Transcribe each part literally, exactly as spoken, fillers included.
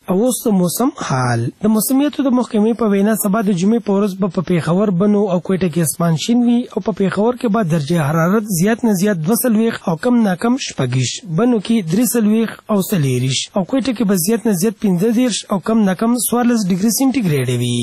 او اوس د موسم حال. د موسمیاتو د محکمې په وینا سبا د جمعې په ورځ به په پیښور، بنو او کوټه کې اسمان شین وي او په پیښور کې به درجه حرارت زیات نه زیات دوه څلوېښت او کم نه کم شپږ، بنو کې درې څلوېښت او څلېرویشت او کوټه کې به زیات نه زیات پنځه دېرش او کم نه کم څوارلس ډګري سینټیګریډ وي.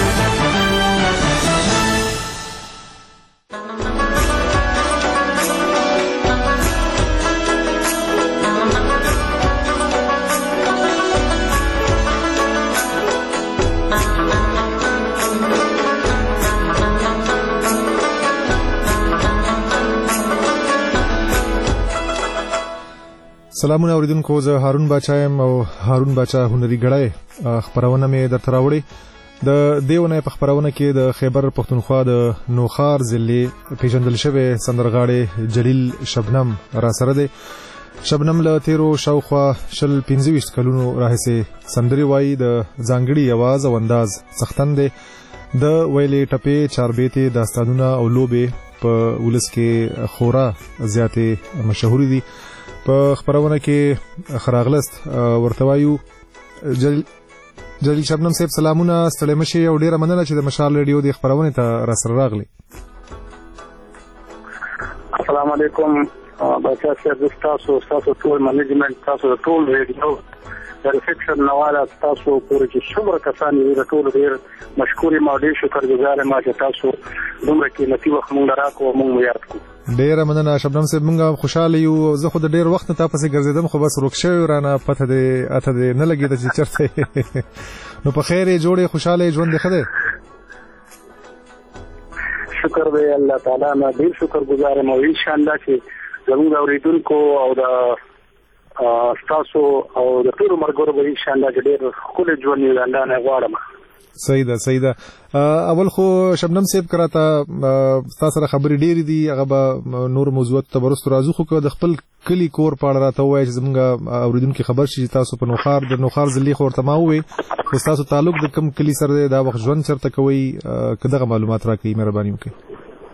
سلامونه اوریدونکو، زه هارون باچا یم او هارون باچا هنري ګړی خبرونه مې درته راوړې. د دې ونې په خبرونه کې د خیبر پښتونخوا د نوخار ضلع پیژندل شوی سندرغاړی جلیل شبنم را سره دی. شبنم له تیرو شاوخوا شل پنځه ویشت کلونو راهیسې سندرې وایي. د ځانګړي اواز او انداز څښتن دی. د ویلې ټپې، چاربیتې، داستانونه او لوبې په ولس کې خورا زیاتې مشهورې دي. په خبرونه کې خراغلست ورته وایو. جلیل جلیل شبنم صاحب سلامونه، ستړي مشي او ډیره مننه چې د مشال ریډیو د خبرونه ته را سره راغلي. السلام علیکم بچا صاحب، تاسو تاسو ټول منیجمنت، تاسو ټول ریډیو د ریسپشن نواله، تاسو پورې چې څومره کسان یې د ټول ډیر مشکورې ما ډیر شکرګزار ما چې تاسو دومره قیمتي وخت مونږ راکو مونږ یاد کو. ډیره مننه شبنم صاحب، مونږ خوشاله یو. زه خو د ډیر وخت نه تاسو ګرځیدم خو بس روک شوی رانه پته دې اته دې نه لګیږي چې چرته نو په خیر جوړې خوشاله ژوند ښه دی. شکر دی الله تعالی نه، ډیر شکرګزار یم او ان شاء الله چې زموږ اوریدونکو او د تاسو او د ټول مرګورو به ان شاء الله ډیر ښکلی ژوند یې الله نه غواړم. صحیح ده صحیح ده. اول خو شبنم صاحب کراته تاسو سره خبرې ډېرې دي، هغه به نور موضوعات ته ورستو راځو، خو د خپل کلی کور په اړه راته ووایئ چې زموږ اوریدونکي خبر شي چې تاسو په نوخار د نوخار ضلع خو ورته ما ووایئ، خو ستاسو تعلق د کوم کلي سره دی، دا وخت ژوند چېرته کوئ، که دغه معلومات راکړئ مهرباني وکړئ.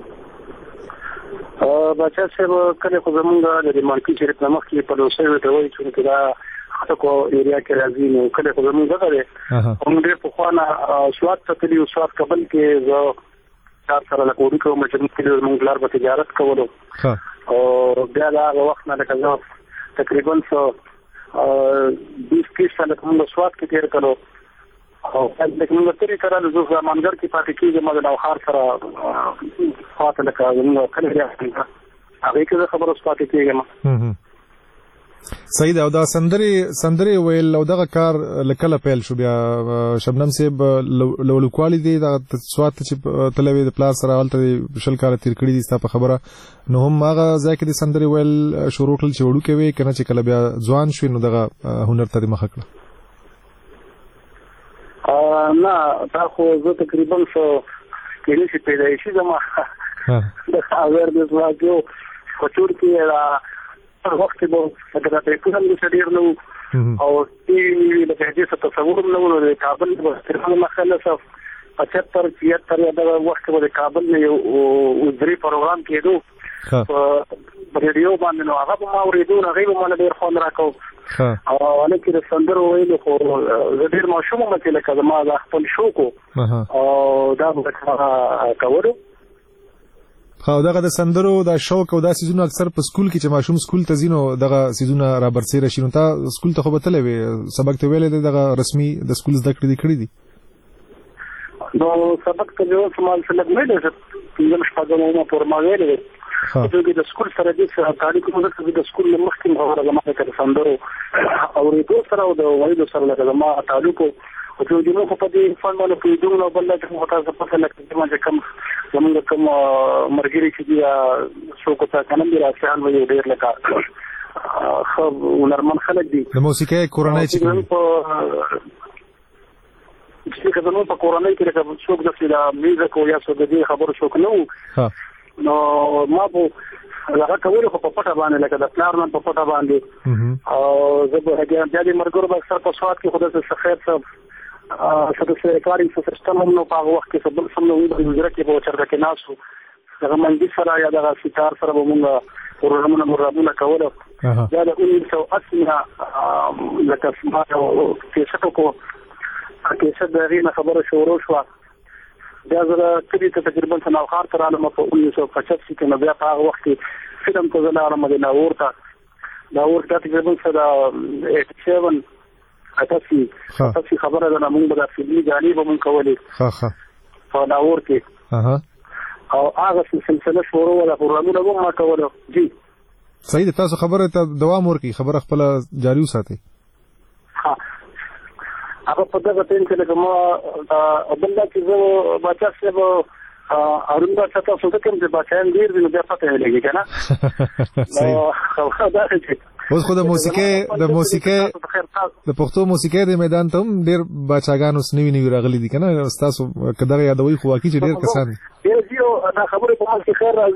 بچا صاحب کله خو زمونږ د مالکي شریف نه مخکې په لوسوي ته وایي چې دا خطکو ایریا کې راځي، نو کله خو زمونږ دغه دی موږ ډېر پخوانه سوات ته تللي، سوات کابل کې زه چار سره لکه وړي کوم چې موږ تللي موږ لار به تجارت کولو او بیا د هغه وخت نه لکه زه تقریبا څه بیس تیس ساله موږ سوات کې تېر کړو او لکه موږ تېرې کړل زه زمانګر کې پاتې کېږم د نوخار سره خواته لکه زموږ کلی دی هغې کې زه خبره اوس پاتې کېږم. صحیح ده. او دا سندرې سندرې ویل او دغه کار له کله پیل شو بیا شبنم صاحب؟ له وړوکوالي دی دغه سوات ته چې تللی وې د پلار سره، هلته شل کاله تېر کړي دي ستا په خبره، نو هم هغه ځای کې د سندرې ویل شروع کړل چې وړوکی وې، که نه چې کله بیا ځوان شوې نو دغه هنر ته دې مخه کړه؟ نه دا خو زه تقریبا څه کېدای شي پیدایشي زما د اویرنس واګو په ټول کې هر وخت کې به لکه دا ټیلیفون هم داسې ډېر نه و او ټي وي لکه هغې څه تصور هم نه و. د کابل به استعمال مخله څه پچهتر چھیتر یا دغه وخت کې به د کابل نه یو درې پروګرام کېدو په ریډیو باندې، نو هغه به ما اورېدو، هغې به ماله ډېر خوند راکړو. او هلکې د سندرو ویلو خو زه ډېر ماشوم وم چې لکه زما دا خپل شوق و او دا به هغه کولو. خو دغه د سندرو دا شوق او دا سیزونه اکثر په سکول کې چې ماشوم سکول ته ځي نو دغه سیزونه را برسېره شي، نو تا سکول ته خو به تللی وې، سبق ته ویلی دی، دغه رسمي د سکول زده کړې دې کړي دي؟ نو سبق ته مې اوس مال څه لږ نه دی، پنځم شپږم عمر پورې ما ویلی دی، خو د سکول سره دې تعلق مو ځکه د سکول له مخکې مې خبره زما لکه د سندرو اورېدو سره او د ویلو سره لکه زما تعلق و. او چې زموږ خو په دې فن باندې پوهېدو نو بل چې مو تاسو پته لکه زما چې کوم زموږ کوم ملګري چې دي څوک ته که نه دي راسیان وایي ډېر لکه ښه هنرمند خلک دي. د موسیقۍ کورنۍ چې چې زموږ په کورنۍ کې لکه څوک داسې د میوزیک او یا څوک د دې خبرو شوق نه و، نو ما به هغه کولو خو په پټه باندې لکه د پلار نه په پټه باندې او زه به بیا د ملګرو به اکثر په سوات کې خو داسې څه خیر څه څه داسې ریکارډینګ څه سیسټم هم نه په هغه وخت کې څه بل څه هم نه و، په حجره کې به چرته کې ناست و دغه منځي سره یا دغه ستار سره به موږ پروګرامونه مرابونه کول دا د انیس او اسنا لکه ما کیسه کو کیسه د غینه خبره شروع شو دا زه کلی ته تقریبا سناوخار تر عالم په انیس او پچاس کې نو بیا په هغه وخت کې فلم ته زلاره مدینه ورته دا ورته تقریبا سره سبعه اتاسي اتاسي خبره ده موږ به د فلمي غالي به موږ کولې ها ها په دا ورته اها او هغه سلسله شروع ولا پروګرامونه به ما کولو جی صحیح ده تاسو خبره ته دوام ورکړي خبره خپل جاری وساتئ ها هغه په دغه ټیم کې لکه ما بل چې زه بچا څه اورن بچا تاسو ته کوم چې بچا ډیر دی نو بیا پته لګی کنه صحیح دا چې اوس خو د موسیقي د موسیقي د پښتو موسیقي د میدان ته ډیر بچاګانو سنوي نیو راغلي دي کنه تاسو کداغه یادوي خو واقعي چې ډیر کسان ډیر دیو دا خبره په مال کې خیر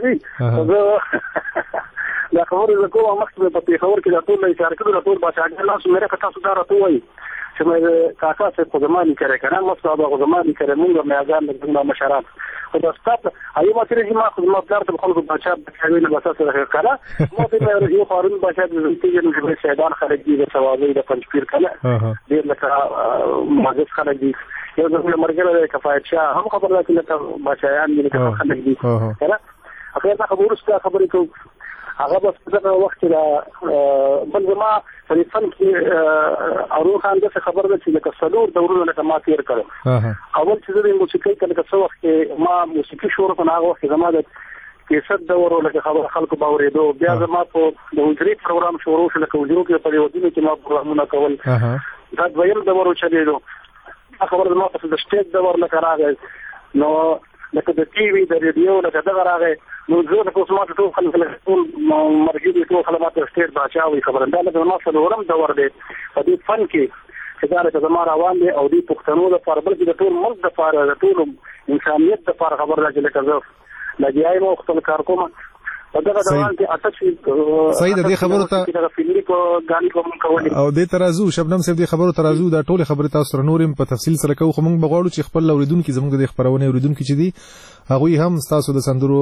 راځي دا خبره زه کوم مخکې په پیښور کې د ټول اشاره کړو د ټول بچاګان لاس مې راکړه تاسو دا راته وایي چې مې کاکا څه په زماني کې کنه مسله به زماني کې موږ مې اذان د مشران خو دا ستاسو ایو ما ترې ما خو ما پلار ته خلکو بچا بچاوي نه بس سره کړه ما ته مې یو خارون بچا د زنتي نه شهدان خلک دي د ثوابي د پنځپیر کنه ډېر لکه ماجس خلک دي یو د مرګره کفایت شاه هم خبر راځي لکه بچایان دي لکه خلک دي کنه اخر دا خبرو څه خبرې کوم هغه بس دغه وخت دا بل ما په فن کې اورو خان د خبر ده چې لکه سلور دورونه لکه ما تیر کړو اول چې د موسیقي کله څه وخت کې ما موسیقي شروع کړم هغه وخت زما د کیسه دورو لکه خبر خلکو باورېدو بیا زما په د وزري پروګرام شروع شو لکه وزرو کې په ودینو کې ما پروګرامونه کول دا دویم دورو چلیدو خبر زما په د سټیج دور لکه راغی نو لکه د ټي وي د ریډیو لکه دغه راغی نو زه د کومه ټول خلک ټول مرګي ټول خلک د سټیج بچاوي خبره ده لکه نو څلور ورم دور دی په دې فن کې چې دا د زما روان دي او د پښتنو د فاربل کې د ټول ملک د فار د ټول انسانيت د فار خبر راځي لکه زه لګیاي مو خپل کار کوم او دا روان کې اته صحیح د خبرو ته د فلمي کو غاني کوم کوي او د ترازو شبنم صاحب د خبرو ترازو دا ټول خبره تاسو نورم په تفصیل سره کوو خو موږ بغواړو چې خپل اوریدونکو زموږ د خبرونه اوریدونکو چې دي هغه هم تاسو د سندرو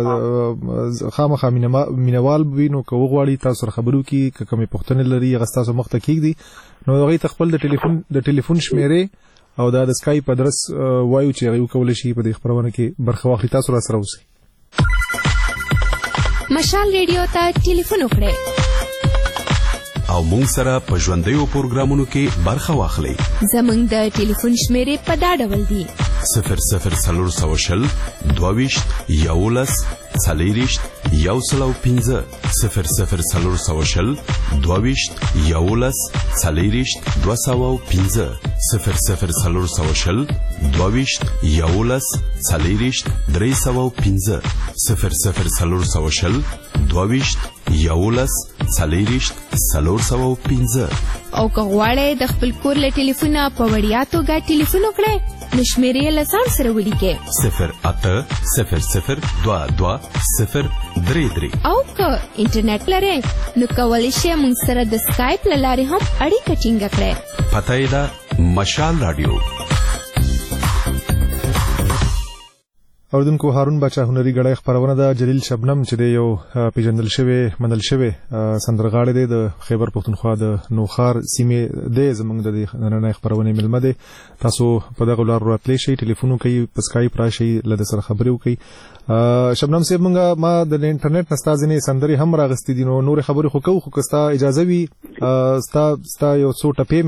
خامخا مینوال وینو کوو غواړي تاسو خبرو کې کومې پوښتنې لري هغه تاسو مخ ته کیږي نو هغه خپل د ټلیفون د ټلیفون شمیرې او د اسکایپ ادرس وایو چې هغه کول شي په دې خبرونه کې برخه واخلي تاسو را سره اوسئ مشال ریډیو ته ټلیفون وکړئ او مونږ سره په ژوندیو پروګرامونو کې برخه واخلئ زمونږ د ټلیفون شمیرې په دا ډول دي صفر صفر څلور سوه شل دوه ویشت یولس څلېرویشت یو سل او پنځه صفر صفر څلور سوه شل دوه ویشت یولس څلېرویشت دوه سوه او پنځه صفر صفر څلور سوه شل دوه ویشت یولس څلېرویشت درې سوه او پنځه صفر صفر څلور سوه شل دوه ویشت یولس څلېرویشت څلور سوه او پنځه او که غواړئ د خپل کور له ټلیفونه په وړیا توګه ټلیفون وکړئ نو شمیرې له ځان سره ولیکئ صفر اته صفر صفر دوه دوه صفر درې درې او که انټرنیټ لرئ نو کولی شئ موږ سره د سکایپ له لارې هم اړیکه ټینګه کړئ پته یې ده مشال راډیو اوردونکو هارون بچا هنري غړای خبرونه ده جلیل شبنم چې د یو پیژندل شوی منل شوی سندرغاړی دی د خیبر پښتونخوا د نوخار سیمې د زمنګ د نننۍ خبرونه ملمه ده تاسو په دغه لار راتلی شئ ټلیفون کوي په سکایپ راشي لده سره خبرې وکړي شبنم صاحب موږ ما د انټرنیټ نستازنې سندري هم راغستې دي نو نور خبرې خو کوو خو کستا اجازه وي ستا ستا یو څو ټپې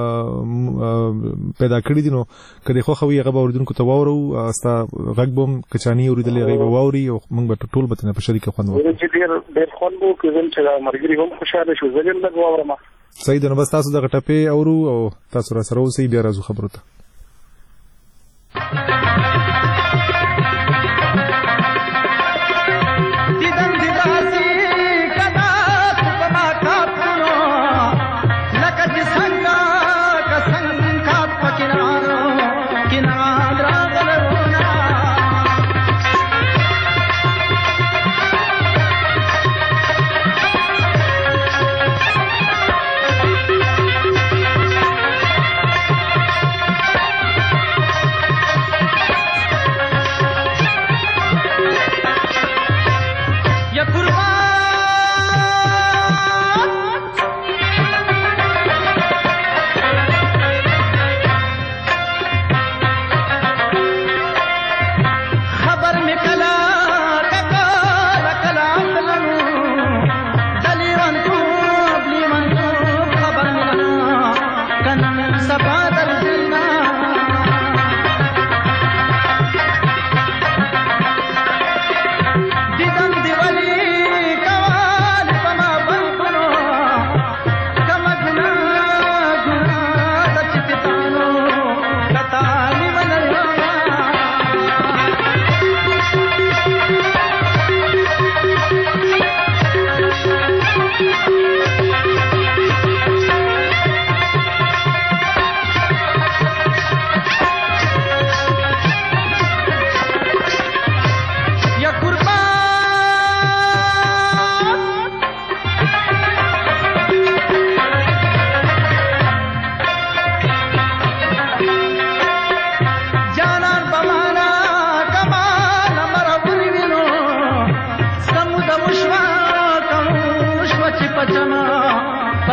مې پیدا کړې دي نو کله خو خو یې غو اوردونکو ته وورو ستا غږ کچانی اوریدلې غیب واوري او موږ به ټول به نه په شریکه خوند وکړو چې ډېر ډېر خوند وو چې چې مرګري هم خوشاله شو زلم لګ واورم صحیح ده نو بس تاسو دغه ټپې اورو او تاسو را سره اوسئ بیا راځو خبرو ته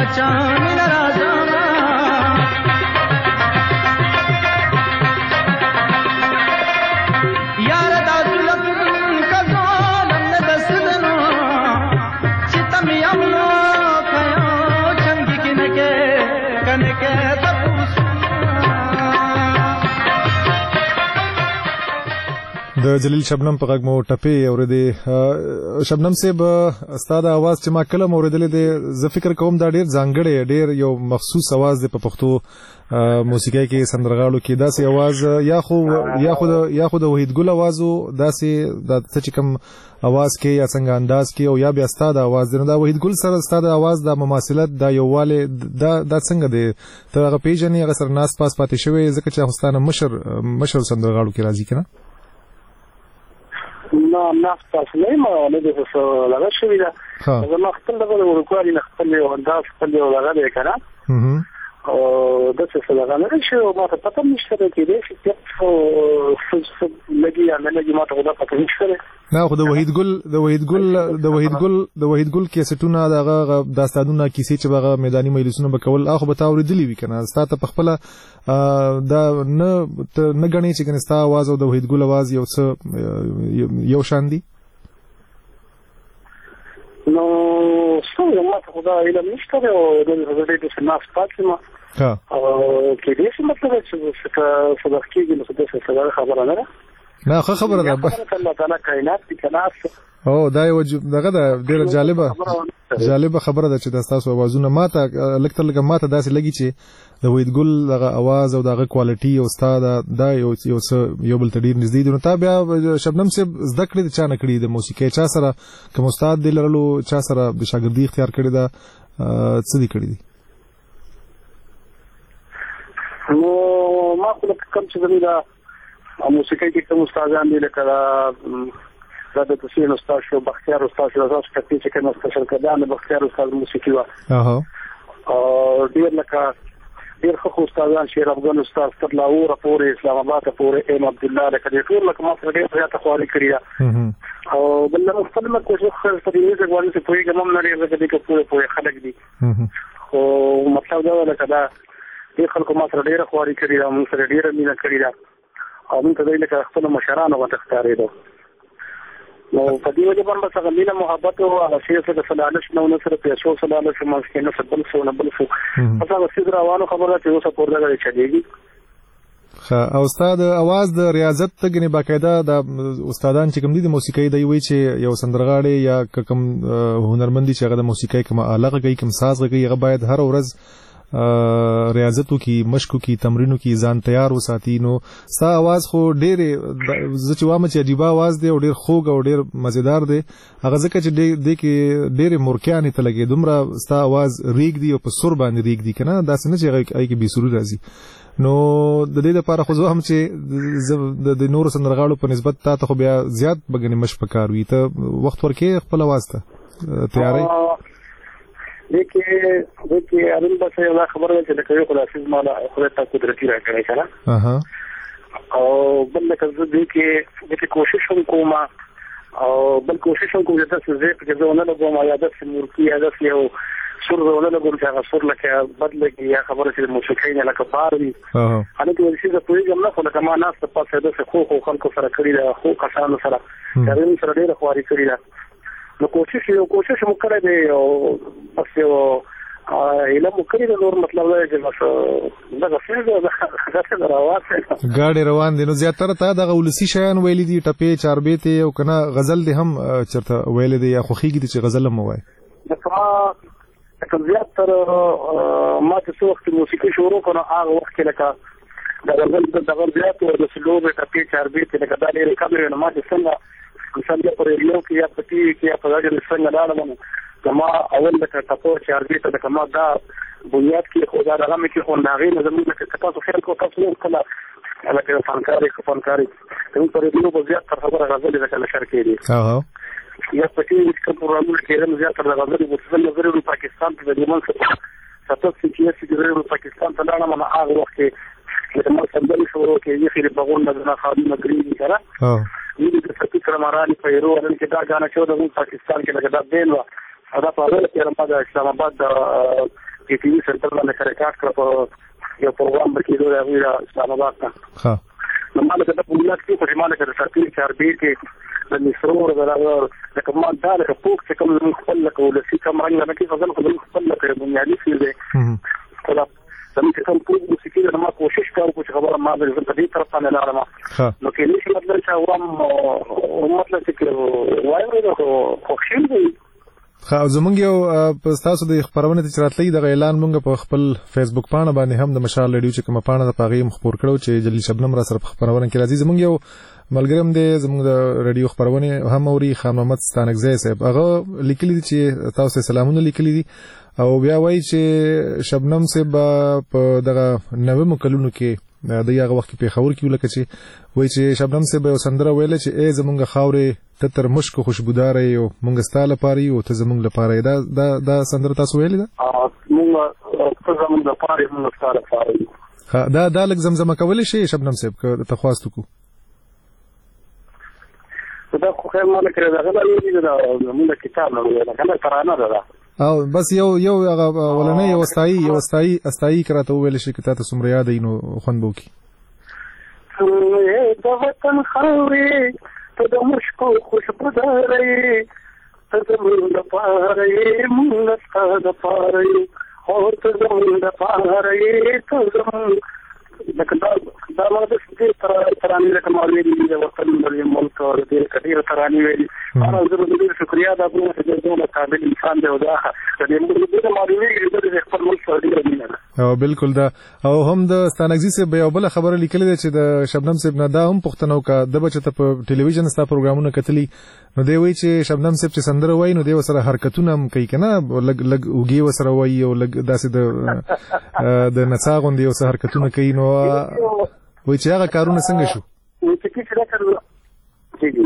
د جلیل شبنم په غږ مو ټپې اورېدې. شبنم صاحب ستا د اواز چې ما کله اورېدلې دی زه فکر کوم دا ډېر ځانګړی ډېر یو مخصوص اواز دی په پښتو موسیقۍ کې سندرغاړو کې داسې اواز یا خو یا خو یا خو د وحید ګل اواز داسې د څه چې کوم اواز کې یا څنګه انداز کې او یا بیا ستا د اواز دی نو دا وحید ګل سره ستا د اواز د مماثلت دا یووالی دا دا څنګه دی ته هغه پیژنې هغه سره ناست پاس پاتې شوی ځکه چې هغه مشر مشر سندرغاړو کې راځي که نه نه نفس تاسو نه ما نه د څه لږه شوی دا زما خپل دغه ورکوالي نه خپل یو انداز خپل یو لږه دی کنه او د څه لږه نه شي او ما ته پته نشته چې دې چې څه لګي یا نه لګي ما ته دا پته نشته نه خو د وحید ګل د وحید ګل د وحید ګل د وحید ګل کیسټونه دغه داستانونه کیسې چې هغه میداني مجلسونه به کول اخو به تا اورېدلي وي کنه ستا ته په خپله دا نه نه ګڼې چې کنه ستا اواز او د وحید ګل اواز یو څه یو شان دي نو څنګه ما ته خدا علم نشته او د دې د سناس پاتې ما او کې دې څه مطلب چې څه صدق کېږي نو څه څه خبره نه نه خو خبره ده الله تعالی کائنات دي کنه او دا یو دغه ده ډیره جالبه جالبه خبره ده چې د تاسو اوازونه ماته لکه لکه ماته داسې لګي چې د وحید ګل دغه اواز او دغه کوالټي او استاد دا یو یو یو بل تدیر نږدې دي نو تا بیا شبنم صاحب زده کړې د چا نه کړې د موسیقۍ چا سره کوم استاد دی لرلو چا سره د شاګردي اختیار کړې ده څه دي کړې دي نو ما خو کوم چې زموږ موسیقۍ کې کوم استادان دي لکه دا د تسین استاد شو بختیار استاد شو تاسو کتي چې کوم استاد شرکدان بختیار استاد موسیقي وا اها او ډیر لکه ډیر خو استادان شیر افغان استاد تر لاهور پورې اسلام آباد پورې ام عبد الله لکه ټول لکه ما سره ډیر زیاته خواري کړی او بل نو خپل ما کوشش خپل په دې ځای باندې په یوه کوم نړۍ کې د پورې پورې خلک دي او مطلب دا لکه دا ډیر خلکو ما سره ډیر خواري کړی دا موږ سره ډیر مینه کړی دا او موږ ته د لکه خپل مشرانو غوښتل ښکارېدو نو په دې وجه باندې څنګه مینه محبت او هغه شی څه د فلالش نو نو سره پیسو فلالش مونږ کې نه سبل سو نه بل سو پس هغه سیدر روانو خبره چې اوسه پورته غړي چلےږي ښه او استاد اواز د ریاضت تګنی باقاعده د استادان چې کوم دي د موسیقۍ دی وی چې یو سندرغاړي یا کوم هنرمندي چې هغه د موسیقۍ کوم آله کوي کوم ساز کوي هغه باید هر ورځ ریاضتو کی مشکو کی تمرینو کی ځان تیار وساتي نو ستا आवाज خو ډېر ز چې وامه چې عجیب आवाज دی او ډېر خوږ او ډېر مزیدار دی هغه ځکه چې د کې ډېر مورکیانې ته لګي دومره ستا आवाज ریګ دی او په سر باندې ریګ دی کنه دا څنګه چې هغه کې بي سرور راځي نو د دې لپاره خو زه هم چې د نور سندرغاړو په نسبت تا ته خو بیا زیات بګنې مش پکار وي ته وخت ورکې خپل आवाज ته تیاری لیکن لیکن ارن بس یو خبره چې د کوي خلاصې مالا خو ته قدرتي راکړی کنه اها او بل لکه زه دې کې د کوشش کوم او بل کوشش کوم چې تاسو زه په ځونه له کومه یاد سم ورکی یاد یو سر ونه له کوم چې هغه سر لکه بدل کې یا خبره چې موسیقۍ نه لکه بار وي اها انا کې ورشي د پوری نه خو لکه ما ناس په پاسه د خو خو خلکو سره کړی دا خو کسانو سره کارین سره ډېر خواري کړی دا نو کوشش یو کوشش مو کړی دی او بس یو علم مو کړی دی نور مطلب دا چې بس دا څه دا راوځي ګاډي روان دي نو زیاتره ته د ولسی شیان ویلي دي ټپې چاربېته او کنه غزل دي هم چرته ویلي دي یا خوخيږي چې غزل مو وای دا کوم زیاتره ما چې څو وخت موسیقي شروع کړم هغه وخت کې لکه دا غزل د دغه زیات او د سلوبه ټپې چاربېته لکه دا ډېر کمره نه ما چې څنګه مثلا پر یو کې یا پتی کې یا په دغه څنګه لاله کما اول د تاسو چې اربي ته کما دا بنیاد کې خو دا هغه مې کې خو ناغې نه زموږ کې تاسو خیر کو تاسو کله هغه فنکاري فنکاري کوم پر یو په زیات تر خبره غزل د کله شرکې دي ها یا پتی چې پروګرام کې هم زیات تر غزل د څه نظر د پاکستان په دیمن څخه تاسو چې چې د پاکستان ته لاړم ما هغه وخت کې د مل سندري شروع کې یې خیر بغون نه خالي مګری سره ها دې د فکر مراني په یو ورن کې دا غاڼه چې د پاکستان کې لګا بیل و دا په اړه چې رمضان اسلام آباد د ټي وي سنټر باندې ریکارډ کړ په یو پروګرام کې دوی راوړل اسلام آباد ته ها نو مال کې د پولیس کې په مال کې د سرتي چاربي کې د مسرور غراغ د کمال دال کې پوک چې کوم خپل له ولسی کوم رنګ نه کې فضل خپل خپل له بنیادی څه دی خلاص زموږ کوم پوک موسیقي د ما کوشش کوم چې خبره ما د دې طرف باندې لارم نو کې نشي مطلب چې وام مطلب چې وایو خو خوشین دی خا زمونږ یو په تاسو د خبرونه چې راتلې د اعلان مونږ په خپل فیسبوک پاڼه باندې هم د مشال ریډیو چې کوم پاڼه د پاغي مخبور کړو چې جلی شبنم را سره خبرونه کې راځي زمونږ یو ملګرم دی زمونږ د ریډیو خبرونه هم اوري خان محمد ستانکزی صاحب هغه لیکلي چې تاسو سلامونه لیکلي دي او بیا وایي چې شبنم صاحب په دغه نوې مکلونو کې د یغه وخت په خبر کې ولکه چې وایي چې شبنم صاحب یو سندره ویل چې ای زمونږ خاورې ته تر مشک خوشبودار یو مونږ ستاله پاري او ته زمونږ لپاره دا دا دا سندره تاسو ویل دا مونږ ته زمونږ لپاره مونږ ستاله پاري دا دا لږ زمزمه کول شي شبنم صاحب که ته خواستو کو دا خو خیر مال کړی دا غواړي دا مونږ کتاب نه ویل کنه ترانه ده او بس یو یو هغه ولنه یو استای یو استای استای کراته ویل شي کته ته سمره یاد اینو خوند بوکي د وطن خاورې ته د مشکو خوشبودارې ته زموږ لپاره یې مونږ ستا دپاره یو او ته زموږ لپاره یې ته زموږ لکه دا دا ما د دې ترانې لکه ما ویلي دي د وطن د ملک او د دې کډیر ترانې ویلي انا زه دې شکریا دا په دې ډول قابل انسان دی او دا د دې موږ د ما ویلي د خپل ملک سره دی او بالکل دا او هم د ستانکزی صاحب یو بل خبره لیکلې ده چې د شبنم صاحب نه دا هم پښتنو کا د بچته په ټلویزیون ستا پروګرامونه کتلی نو دی وایي چې شبنم صاحب چې سندره وایي نو دی وسره حرکتونه هم کوي کنه لګ لګ وګي وسره وایي او لګ داسې د د نڅاغون دی وسره حرکتونه کوي نو وایي چې هغه کارونه څنګه شو وایي چې کله کړو جی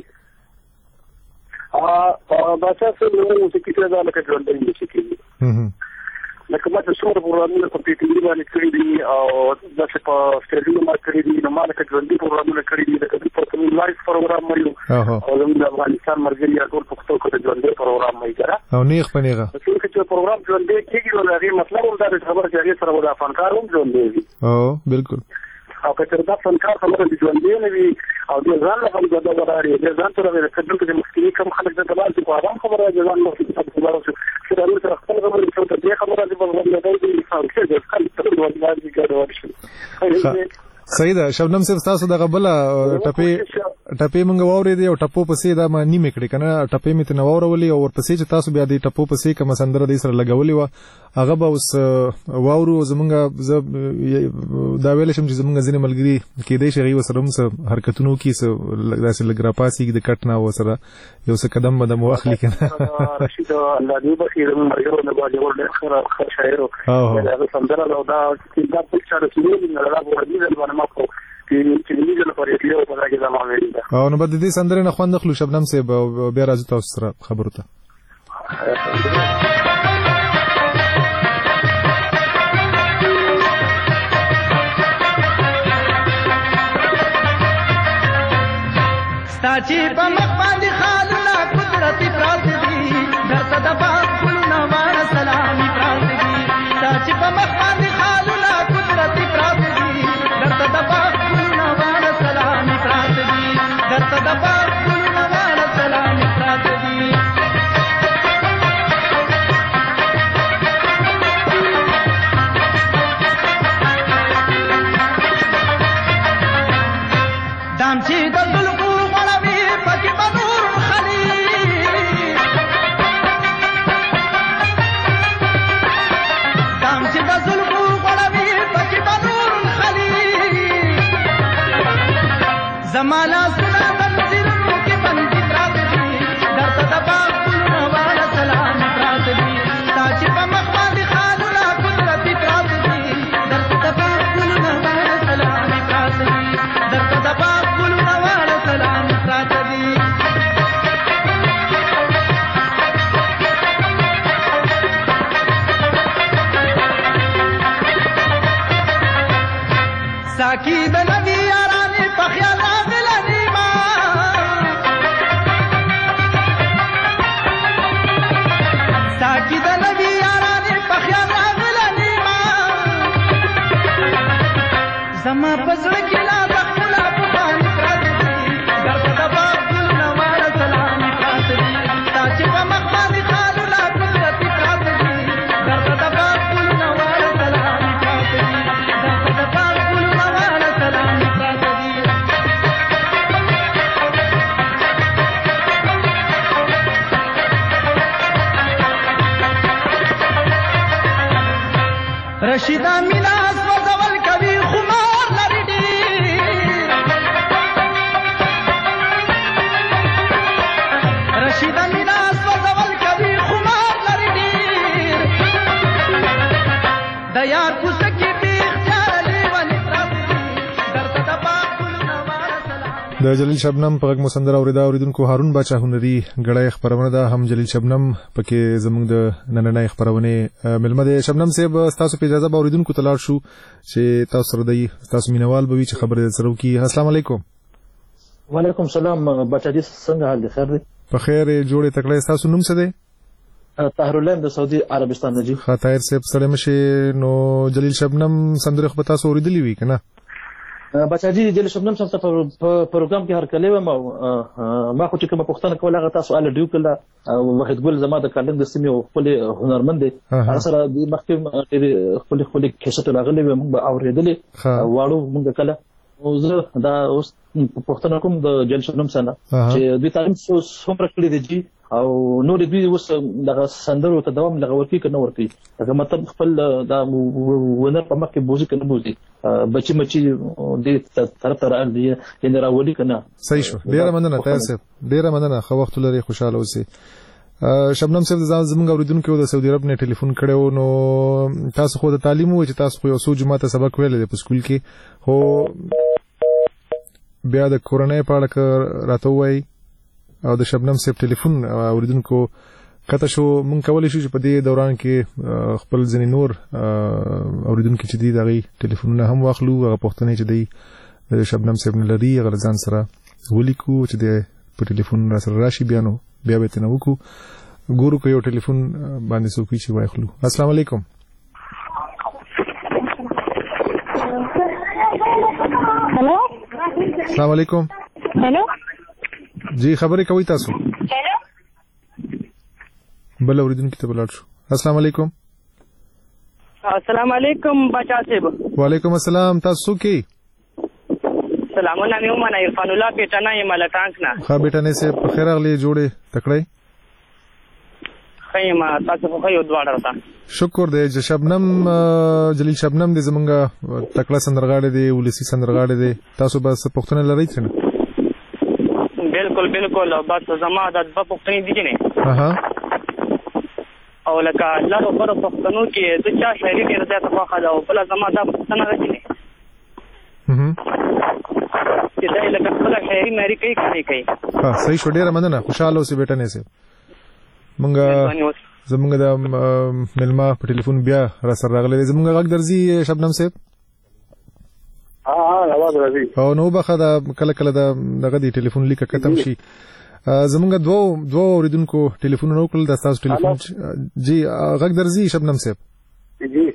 ا بچا څه نو چې کله دا لکه ژوند دی چې کیږي لکه ما څه څومره پروګرامونه په پی ټي وي باندې کړی دي او داسې په سټیډیو باندې کړی دي نو ما لکه ژوندۍ پروګرامونه کړی دي لکه په کوم لایف پروګرام مې او زموږ د افغانستان مرګري ټول پښتو کې د ژوندۍ پروګرام مې کړه او نیخ پنيغه چې پروګرام ژوندۍ کېږي نو هغه مطلب هم دا خبره چې هغه سره ودا فنکار هم ژوندۍ دي او بالکل او که دا فنکار خبره دي ژوندۍ نه وي او د ځان له هم دا وراري د ځان سره د کډل کې مخکې کوم خلک د دلال په اړه خبره ځان نو څه خبره چې سره سره خپل خبره چې ته خبره دې په وړاندې دی انسان چې د خپل ټول ورځي ګډوډ شي صحیح ده شبنم صاحب تاسو دغه بل ټپې ټپې مونږ واورې دی او ټپو پسې دا ما نیمه کړې کنه ټپې مې ته نوورولې او ورپسې چې تاسو بیا دې ټپو پسې کوم سندره دې سره لګولې و هغه به اوس واورو زمونږ دا ویل شم چې زمونږ ځینې ملګري کې دې شي وسره هم حرکتونو کې داسې لګرا پاسي د کټنا وسره یو څه قدم به د مواخلي کنه رشید الله دې بخیر موږ یو نه باندې ورته خیر خیر شاعر او دا سندره دا چې دا په څیر کې نه راغلی دا ما کو چې چې دې لپاره یو په راګه زموږ ویل دا او نو بد دې سندره نه خوند خلو شبنم صاحب بیا راځي تاسو سره خبرو ته ساچی په مخ باندې خالونه قدرتي پراته دي درته د باغ ګلونه واره سلامي پراته دي ساچی په مخ باندې خالونه قدرتي پراته دي درته د باغ ګلونه واره سلامي پراته دي درته د باغ ګلونه واره سلامي پراته دي دام چې د دلکو مړوي پکې بنور خلی دام چې د دلکو مړوي پکې بنور خلی زمالا سنا د نظرونو کې باندې پراته دي درته د باغ ګلونه واړه سلام پراته دي تا چې په مخ باندې خالونه قدرتي پراته دي درته د باغ ګلونه واړه سلام پراته دي درته د باغ ساکی د نبی یارانې په خیال راغلې ما ساکی د نبی یارانې په خیال راغلې زما پزړه کې لا بخلا په باندې پراته دي درته د باغ ګلونه واړه سلامي پراته دي تا چې په مخ باندې خالونه قدرتي پراته دي درته د باغ ګلونه واړه سلامي پراته دي درته د باغ ګلونه واړه سلامي پراته دي رشیدا میلاس وزول کوي خمار لري ډیر رشیدا میلاس وزول کوي خمار لري ډیر د یار کوڅه کې بیخ چالي ونی پراته درته د باغ ګلونه واړه سلام د جلیل شبنم په غږ مسندر اوریدا اوریدونکو هارون باچا هنري غړای خبرونه ده هم جلیل شبنم پکې زموږ د نننۍ خبرونه ملمه ده شبنم صاحب تاسو په اجازه به اوریدونکو تلار شو چې تاسو سره دی تاسو مینوال به وي چې خبرې سره وکي السلام علیکم وعلیکم السلام بچا دې څنګه حال دی خیر دی په خیر جوړې تکړه تاسو نوم څه دی طاهر الله د سعودي عربستان نه جی خاطر صاحب سره مشه نو جلیل شبنم سندره خو تاسو اوریدلی وی کنه بچا جی جلیل شبنم څنګه په پروګرام کې هر کله ما ما خو چې کومه پښتنه کوله هغه تاسو ال ډیو کله وحید ګل زما د کالنګ د سیمې خپل هنرمند دی سره د مخکې خپل خپل کیسه راغلی موږ به اوریدلې واړو موږ کله زه دا اوس پښتنه کوم د جلیل شبنم سره چې دوی تعلیم څومره کړی دی جی او نور دوی اوس دغه سندرو ته دوام لغورکی کنه ورکی هغه مطلب خپل دا ونر په مخ کې بوزي کنه بوزي بچي مچي دې طرف ته راځي یعنی راولي کنه صحیح شو ډیره مننه تاسو صاحب ډیره مننه خو وخت لري خوشاله اوسئ شبنم صاحب زمونږ اوریدونکو د سعودي عرب نه ټلیفون کړو نو تاسو خو د تعلیم وای چې تاسو خو یو څو جمعه ته سبق ویل دی په سکول کې هو بیا د کورونای په اړه راته وای او د شبنم صاحب ټلیفون اوریدونکو کته شو مونږ کولای شو چې په دې دوران کې خپل ځینې نور اوریدونکو چې دی دغه ټلیفونونه هم واخلو هغه پوښتنه چې دی شبنم صاحب نه لري هغه ځان سره ولیکو چې د په ټلیفون را سره راشي بیا نو بیا به تنه وکړو ګورو کو یو ټلیفون باندې سوکي چې واخلو السلام علیکم هلو السلام علیکم هلو جی خبرې کوي تاسو هلو بل اوریدونکو ته بلار شو السلام علیکم السلام علیکم بچا صاحب وعلیکم السلام تاسو کې سلامونه مې ومنه عرفان الله پیټنه یم لټانک نه ښه بیٹانه سه په خیر اغلی جوړې تکړه خیمه تاسو خو یو دواړه راته شکر دی چې شبنم جلیل شبنم دې زمونږه تکړه سندرغاړي دی ولسی سندرغاړي دی تاسو بس پښتون لرئ څنګه بالکل بالکل بس زما د په پښتني دي نه اها او لکه لارو پر پښتنو کې د چا شاعري ډیره زیاته خوښه ده او بل زما د پښتنه راځي نه اها چې دا لکه خپل شاعري مری کوي کوي کوي ها صحیح شو ډیره مننه خوشاله اوسې بیٹا نه سه مونږه زمونږ د ملما په ټلیفون بیا را سره راغلی زمونږ غږ درځي شبنم صاحب ها ها आवाज راځي او نو بخا دا کله کله دا دغه دی ټلیفون لیک ختم شي زمونږ دوه دوه اوریدونکو ټلیفون نو کول د تاسو ټلیفون جی غږ درځي شبنم صاحب جی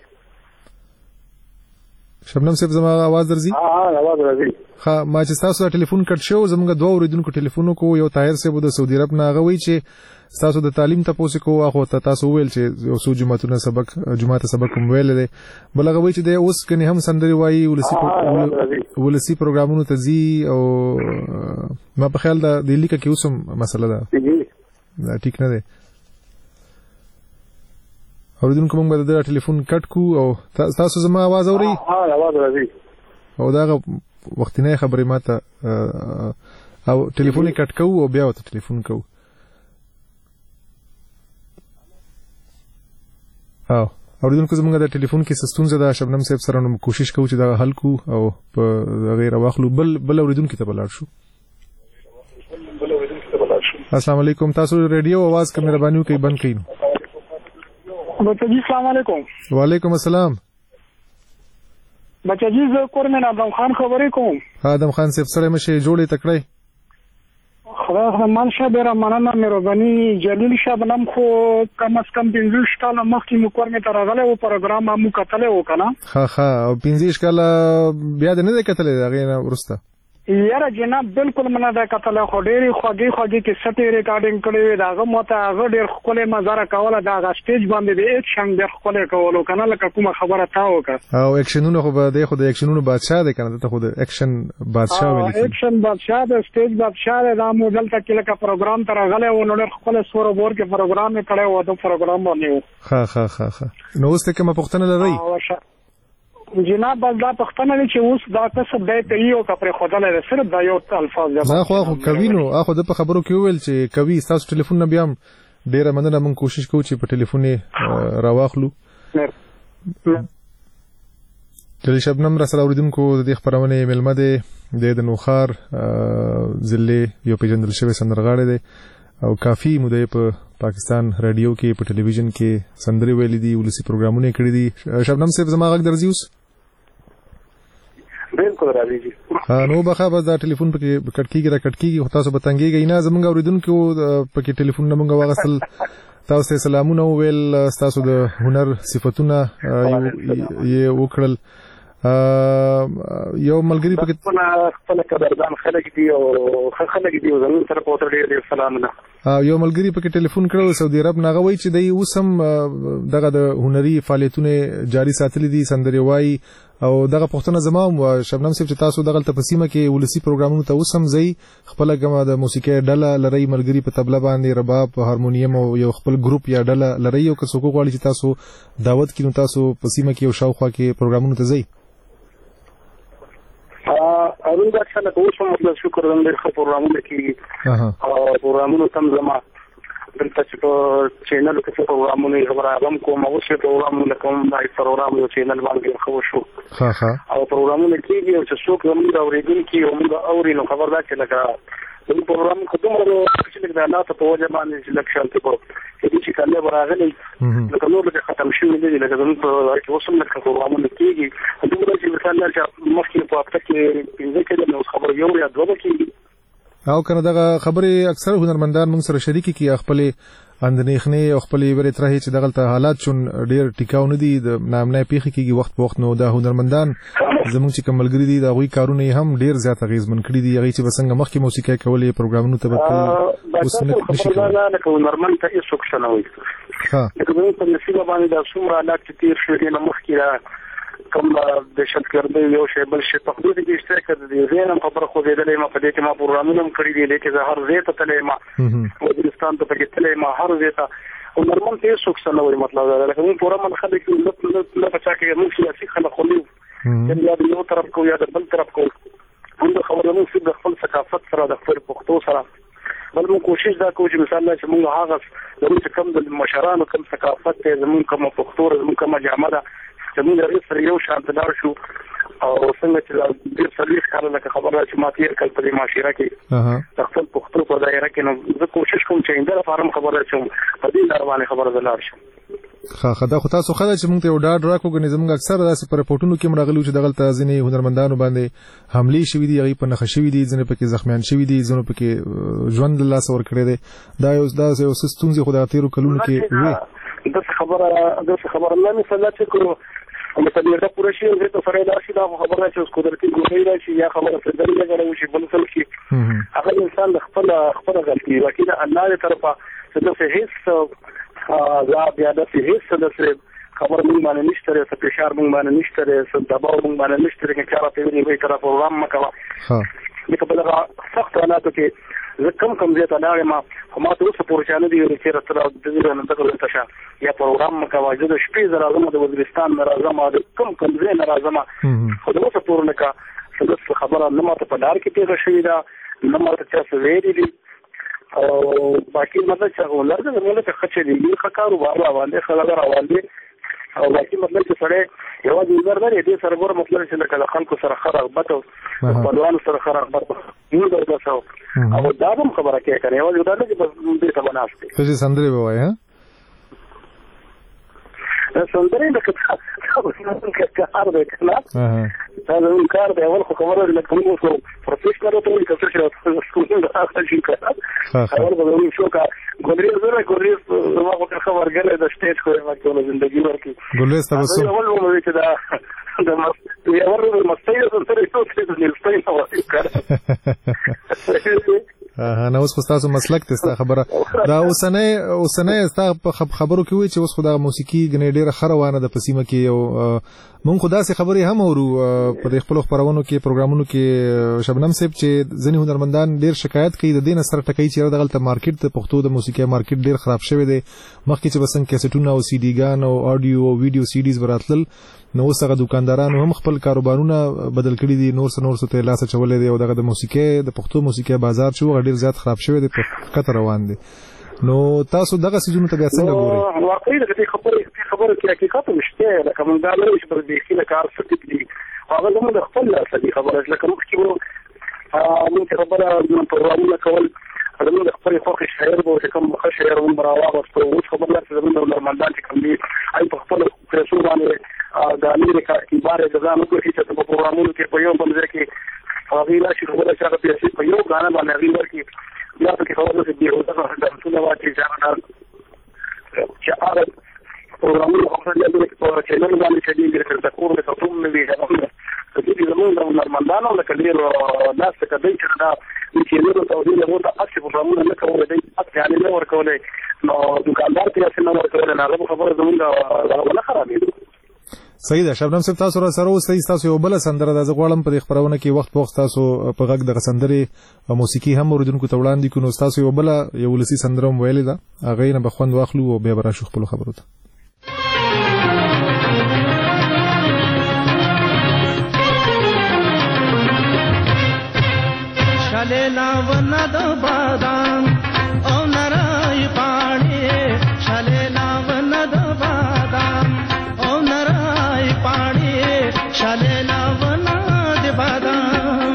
شبنم صاحب زما आवाज درځي ها ها आवाज راځي ها ما چې تاسو ټلیفون کټ شو زمونږ دوه اوریدونکو ټلیفونو کو یو طاهر صاحب د سعودي عرب نه غوي چې تاسو د تعلیم ته پوسې کو اخو ته تاسو ویل چې یو څو جمعهتونه سبق جمعه ته سبق ویل دي بل غوي چې د اوس کني هم سندري وایي ولسی ولسی پروګرامونو ته زی او ما په خیال دا د لیکه کې اوسم مسله ده دا ټیک نه ده اوریدونکو موږ د ټلیفون کټ کو او تاسو زما आवाज اوري ها आवाज راځي او دا وختینه خبرې ماته او ټلیفون کټ کو او بیا ته ټلیفون کو او اوریدونکو زموږ د ټلیفون کې سستونزه ده شبنم صاحب سره نو کوشش کوو چې دا حل کو او په غیر واخلو بل بل اوریدونکو ته بلار شو السلام علیکم تاسو ریډیو आवाज کوم مهرباني وکړئ بند کړئ بچا جی السلام علیکم وعلیکم السلام بچا جی زه کورمن آدم خان خبرې کوم آدم خان صاحب سره مشه جوړې تکړه خدای رحمان شه ډیره مننه مهرباني جلیل شاه نام خو کم از کم پنځه کاله مخکې مو کور مې ته راغلی و پروګرام مو کتلی و که نه ښه ښه او پنځه کاله بیا دې نه دی کتلی د هغې نه وروسته یاره جناب بالکل منه دی کتلی خو ډېرې خوږې خوږې کیسټې ریکارډینګ کړې وې د هغه ماته هغه ډېر ښکلی مزاره کوله د هغه سټیج باندې د ایکشن ډېر ښکلی کولو که نه لکه کومه خبره تا وکړه او ایکشنونه خو به دی خو د ایکشنونو بادشاه دی که نه دلته خو د ایکشن بادشاه ویل کېږي ایکشن بادشاه د سټیج بادشاه دی دا مو دلته کې لکه پروګرام ته راغلی و نو ډېر ښکلی سور بور کې پروګرام یې کړی و د پروګرام باندې و ښه ښه ښه ښه نو اوس ته کومه پوښتنه لرئ جناب بس دا پښتنه دی چې اوس دا کسب دی ته یو کا پر خدای له صرف دا یو الفاظ دی نه خو خو کوي نو اخو د په خبرو کې ویل چې کوي تاسو ټلیفون نه بیا ډیره مننه مونږ کوشش کوو چې په ټلیفون راواخلو جلی شبنم را سره اوریدونکو د دې خبرونه ملمه دی د نوخار ضلع یو پیژندل شوی سندرغاړی دی او کافی موده په پاکستان رادیو کې په ټلویزیون کې سندري ویلي دي ولسی پروګرامونه کړی دي شبنم صاحب زما غږ درځي اوس بالکل راځي جی نو بخا بس دا ټلیفون پکې کټ کیږي را کټ کیږي تاسو به تنګيږي نه زمونږ اوریدونکو پکې ټلیفون نه مونږ واغسل تاسو ته سلامونه ویل تاسو د هنر صفاتونه یې وکړل یو ملګری پکې خپل قدردان خلک دي او خلک دي زموږ سره په تر ډیر سلامونه یو ملګری پکې ټلیفون کړو سعودي عرب نه غوي چې دی اوسم دغه د هنري فعالیتونه جاری ساتلي دي سندري وای او دغه پښتنه زما شبنم صاحب چې تاسو دغه تپسیمه کې ولسی پروګرامونو ته اوسم زئی خپل کومه د موسیقي ډله لري ملګری په تبله باندې رباب هارمونیم او یو خپل ګروپ یا ډله لري او که څوک غواړي چې تاسو دعوت کینو تاسو پسیمه کې او شاوخوا کې پروګرامونو ته زئی اول دا څنګه کوم مطلب شکر زم ډېر ښه پروګرامونه کې او پروګرامونو تم زما دلته چې په چینل کې پروګرامونه خبره هم کوم او چې پروګرامونه کوم دا پروګرام یو چینل باندې خو شو ها ها او پروګرامونه کې یو چې څوک هم دا اورېدونکي او موږ اوري نو خبر دا چې لکه د پروګرام خدوم ورو چې دا نه ته په وجه باندې چې لکه شانتي کو چې کله براغلي لکه نور به ختم شي نه دي لکه زموږ په کې وسم لکه پروګرامونه کېږي دوی چې مثلا چې مخکې په هفته کې پنځه کې نو خبر یو یا دوه کې او کنه دغه خبرې اکثر هنرمندان موږ سره شریک کی خپل اندنیخنه او خپل ویری ترې چې دغه حالات چون ډیر ټیکاو نه دي د نامنه پیخي کیږي وخت په وخت نو د هنرمندان زموږ چې کملګری دي دا غوي کارونه هم ډیر زیات غیزمن کړی دي هغه چې بسنګ مخکې موسیقي کولې پروګرامونو ته به اوس نه نشي کولای نه کوم هنرمند ته هیڅ څه نه وي ها لکه په نصیب باندې د څومره حالات چې تیر شوی نه مخکې کوم د شتګردي یو شی بل شي په دې کې اشتراک د زینم خبره خو دې ما په دې کې ما پروګرامونه کړی دي چې زه هر ځای ته تلې ما وزیرستان ته پکې تلې ما هر ځای ته هنرمند ته څوک څه نه وي مطلب دا لکه موږ پورا من خلک نه پچا کې موږ سیاسي خلک خو نه یا د یو طرف کو یا د بل طرف کو موږ خبرونه چې د خپل ثقافت سره د خپل پښتو سره بل موږ کوشش دا کوو چې مثلا چې موږ هغه زموږ کم د مشرانو کم ثقافت ته زموږ کوم پښتو زموږ کوم جامه زموږ رئیس یو شان تدار شو او څنګه چې د سرویس کارونه لکه خبره چې ما تیر کړ په معاشره کې د خپل پښتو په دایره کې نو زه کوشش کوم چې انده فارم خبره شم په دې لارونه خبره دلار شم خا خدا خو تاسو خدای چې موږ ته وډاډ راکو غنې زموږ اکثر داسې پر پورتونو کې مرغلو چې دغه تازنی هنرمندانو باندې حمله شوې دي غي په نخښ شوې دي ځنه پکې زخمیان شوې دي ځنه پکې ژوند الله سور کړی دی دا یو داسې یو سستونزي خدای تیرو کلونو کې وي د خبره د خبره نه مثلا چې کوم مثلا دا پوره شی زه ته سره دا شي دا خبره چې اوس قدرتي ګوهی راشي یا خبره څه دلی لګړو شي بل څه شي هغه انسان د خپل خپل غلطي وکیل الله دې طرفه څه څه هیڅ لا بیا د هیڅ د خبر مونږ باندې نشته څه فشار مونږ باندې نشته څه دباو مونږ باندې نشته چې چاره په دې وی طرف پروګرام مکوا ها دغه بلغه سخت حالاتو کې زه کم کم زیات نه ما ما ته اوس پورچانه دي چې راته د دې نه دغه تشه یا پروګرام مکوا چې د شپې زراعت د وزیرستان راځم د کم کم زه نه راځم خو د اوس پورنه کا څه خبره نه ماته په دار کې پیښه شوې ده نه ماته څه ویری دي او باقي مطلب چې ولر د موږ ته خچې دي ښه کاروبار روان دي خلک روان دي او باقي مطلب چې سره یو د ولر نه دي سره ګور مطلب چې د خلکو سره خرابت او خپلوان سره خرابت یو د تاسو او دا هم خبره کوي کنه یو دا نه چې بس دې ته بناسته څه سندري وای ها سندرې د کار دی کنه دا زموږ کار دی اول خو خبره ده لکه موږ خو پروفیشنل ته وایي که څه شي سکول نه راځي کنه اول به موږ شو کا ګولریز زره ګولریز زما خو خبر غلې د سټیج خو ما ټول ژوندۍ ورکی ګولریز تاسو اول مو وی چې دا د یو ور مستۍ سره ټول څه د مستۍ نو وایي کنه ها نو اوس خو تاسو مسلک ته خبره دا اوسنه اوسنه تاسو خبرو کې وی چې اوس خدای موسیقي غنې ډیره خروانه د پسیمه کې یو مونږ خدا سي خبرې هم اورو په خپل خبرونو کې پروګرامونو کې شبنم صاحب چې ځنی هنرمندان ډیر شکایت کوي د دین سره ټکای چې دغه مارکیټ ته پښتو د موسیقي مارکیټ ډیر خراب شوی دی مخکې چې بسنګ کیسټونه او سی ډي ګان او اډیو او ویډیو سی ډیز براتل نو اوسه دکاندارانو هم خپل کاروبارونه بدل کړي دي نور څه نور څه ته لاس چولې دي او دغه د موسیقي د پښتو موسیقي بازار چې ډیر زیات خراب شوی دی په کتر روان دي نو تاسو دغه سيزونو ته بیا څنګه ګورئ واقعي دغه خبره خبره کې حقیقت مشته لکه موږ دا لري چې پر دې کې کار څه دي هغه زموږ خپل لاس دي خبره لکه موږ چې موږ خبره د پروګرامونو کول زموږ خپل فوق شاعر به کوم مخه شاعر هم راوغوښتو اوس خبر لا زموږ نورمالدان چې کوم دي اي په خپل پرسو باندې د امریکا کبار د ځانو کوي چې په پروګرامونو کې په یو باندې کې هغه لا چې خبره چې هغه په یو غاڼه باندې هغه ورکی بیا په خبره کې دی او دا د ټول واټي ځان چې هغه پروګرامونو خپل د چینل باندې چې دی د کور د کوم نه دی هغه د دې زموږ د نورمالدانو د کډیر ناس ته کوي چې دا چې نو ته د نو ته اصلي پروګرامونه نه کوي د اصلي نه ورکولې نو دکاندار کې اصلي نه ورکولې نه هغه خبره زموږ ولا خرابې صحیح ده شبنم صاحب تاسو را سره اوس تاسو یو بل سندره د غوړم په خبرونه کې وخت په وخت تاسو په غږ د سندري موسیقي هم اوریدونکو ته وړاندې کو نو تاسو یو بل یو لسی سندره ویلې ده هغه نه بخوند واخلو او بیا برا شو خپل خبرو ته شلیلا وناد بادام او نرای پانی شلیلا وناد بادام او نرای پانی شلیلا وناد بادام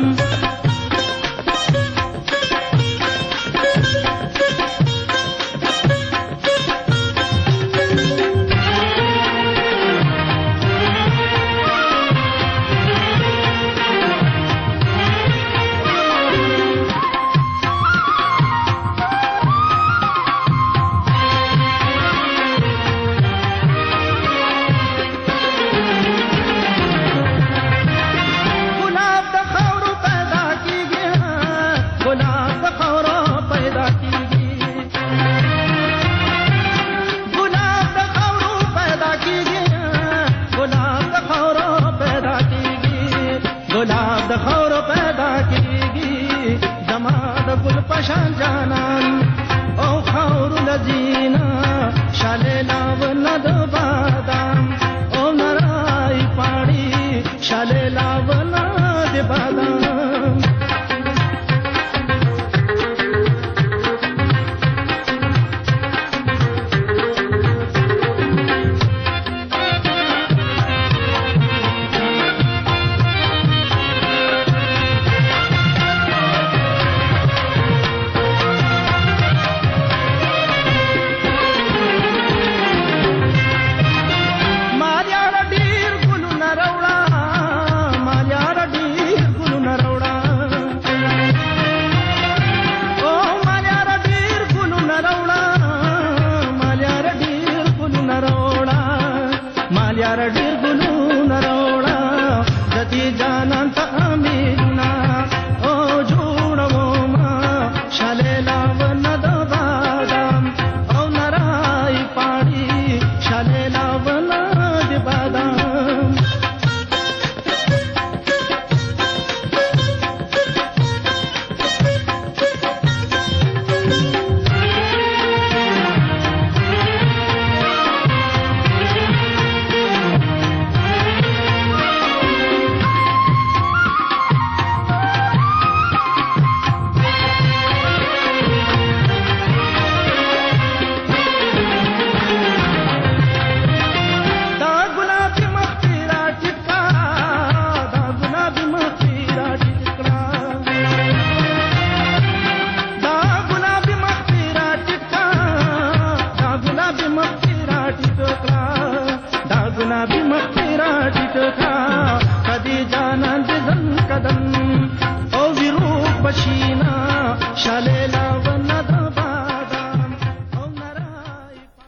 پشان جانان او خور لذینا شلیلا وناد بادام او نرای پاڑی شلیلا وناد بادام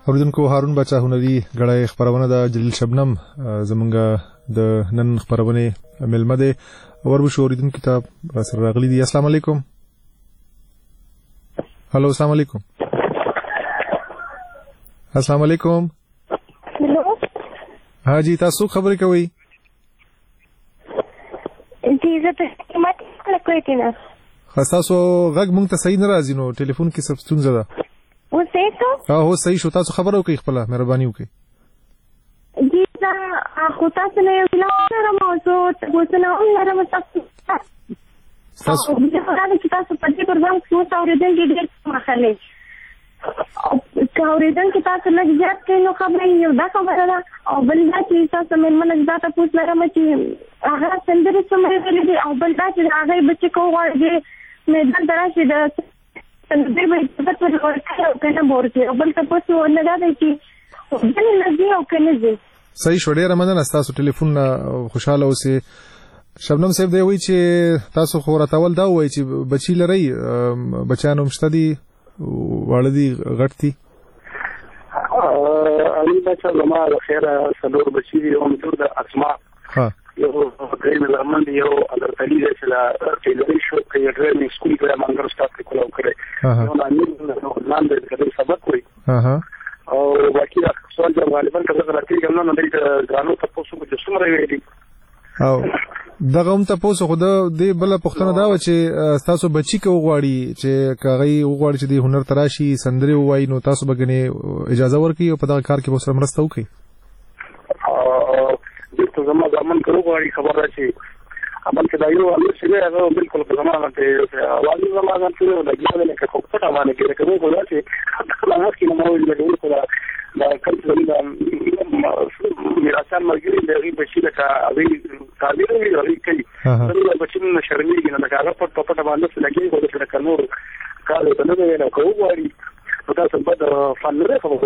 اوریدونکو هارون بچا هنري غړای خبرونه د جلیل شبنم زمونږ د نن خبرونه ملمه ده ورو شو اوریدونکو کتاب سره راغلي دي. السلام علیکم. هلو السلام علیکم. السلام علیکم. هلو حاجی تاسو خبرې کوي؟ جی زه ته ماته کوي کنه تاسو غږ مونږ ته صحیح نه راځي نو ټلیفون کې څه ستونزه ده. و صحیح ته ها هو صحیح شو. تاسو خبرو کوي خپل مهرباني وکړئ. جی دا خو تاسو نه یو لاره موضوع تاسو نه لاره تاسو تاسو دا چې تاسو په دې پروګرام کې څو اوریدل دي ډېر مخالف او اوریدل کې تاسو لږ زیات کې نو خبرې یو دا خبره ده او بل دا چې تاسو مې منځ دا تاسو لرم چې هغه سندري سمې ویلې دي او بل دا چې هغه بچی کو غواړي مې دا دراشي د سندري به څه په ورکړو کنه ورته او بل تاسو نه دا چې بل نه دی او کنه دی. صحیح شو. ډېر مننه. تاسو ټلیفون خوشاله اوسئ. شبنم صاحب دی وی چې تاسو خو راتول دا وای چې بچی لري بچانو مشته دي والدي غټتي علي بچا زما خیره سلور بچی دي او متور د اسماء ها یو دریم لمن یو اگر تلی چې لا ټیلري شو کې ډرایوینګ سکول کې مانګر سټاف کې کولاو کړی نو باندې نن د دې سبق وي ها او باقي سوال جواب غالبا کله راځي کوم نه د غانو تاسو په څومره ویلي او دغه هم تاسو خو د دې بل پښتنه دا و چې تاسو بچی کو غواړي چې کاغی غواړي چې د هنر تراشي سندري وای نو تاسو بګنه اجازه ورکړي او په دغه کار کې به سره مرسته وکړي. او د زما ځمن کړو غواړي خبره چې عمل کې دا یو عمل چې هغه بالکل په زمانه کې اوازي زمانه کې لګیدل کې خو په تمانه کې کوم کولا چې خلاص کې نو موږ له کولا دا کله چې میراثان مرګري دغه بچی لکه اوی تعبیر وی لري کوي دا بچی نو شرمېږي نه هغه په په باندې څه لګي کوله چې کنور کار ته نه ویل کوو غواړي دا څه بد فن لري خو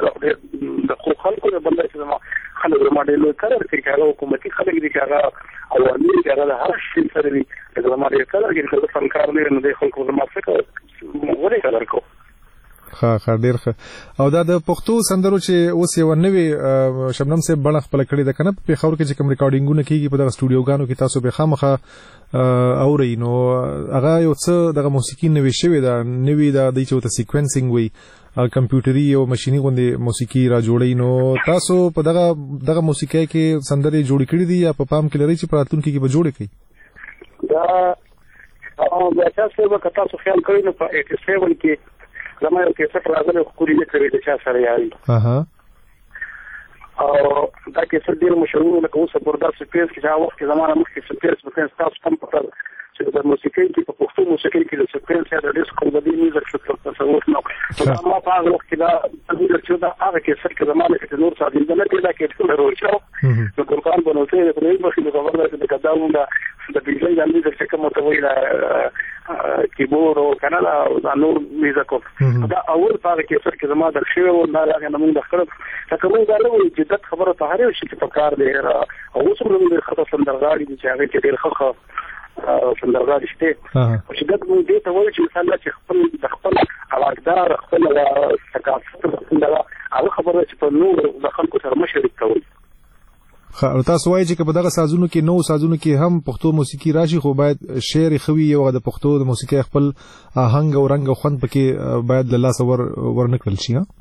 د خو خلکو نه بلل چې ما خلک ما ډېر لوی کار کوي هغه حکومتي خلک دي هغه او امیر هغه هر شي سره دي دا ما ډېر کار کوي چې فنکار نه نه خلکو ما څه کوي وګورئ کار کوي. ها ها ډیر ښه. او دا د پښتو سندرو چې اوس یو نوې شبنم صاحب بڼه خپل کړی ده کنه په خبر کې چې کوم ریکارډینګونه کیږي په دغه سټوډیوګانو کې تاسو به خامخه اورئ نو هغه یو څه دغه موسیقي نوې شوې ده نوې ده د چې ته سیکوینسینګ وي کمپیوټري او ماشيني غوندي موسیقي را جوړی نو تاسو په دغه دغه موسیقي کې سندري جوړ کړی دي یا په پام کې لري چې په راتلونکي کې به جوړ کړي؟ دا او بیا تاسو به تاسو خیال کړئ نو په اته سیون کې زما یو کیسه راغله خو لري کوي د چا سره یاري اها او دا کیسه ډیر مشهور لکه اوس په داسې پیس کې دا وخت کې زمانه مخکې سپیس په تاسو تاسو کم پته چې د موسیقۍ کې په پښتو موسیقۍ کې د سپیس یا د ډیسکو د دې میوزیک څخه تصور نو دا ما په هغه وخت کې دا د چې دا هغه کیسه کې زمانه کې نور څه دي نه کېدا کې ټول وروچو نو قرآن بنوته د پرې په خله خبره ده چې دا ونده د بیلای د میوزیک څخه متویل کیبورډ او کنالا او نور میوزیک دا اول په کیسه کې زمانه د شی او نه راغی نو موږ خبره تکوم دا له جدت خبره ته هر شي په کار دی او اوس موږ د خطر سندرغاړي چې هغه کې ډیر ښه سندرغاړي شته او چې دا موږ دې ته وایو چې مثلا چې خپل د خپل اواقدار خپل ثقافت سندرغاړي هغه خبره چې په نور د خلکو سره مشرک کوي. خا تاسو وایي چې په دغه سازونو کې نو سازونو کې هم پښتو موسیقي راشي خو باید شعر خوي او د پښتو د موسیقي خپل آهنګ او رنگ او خوند پکې باید د لاس ور ورنکړل شي. ها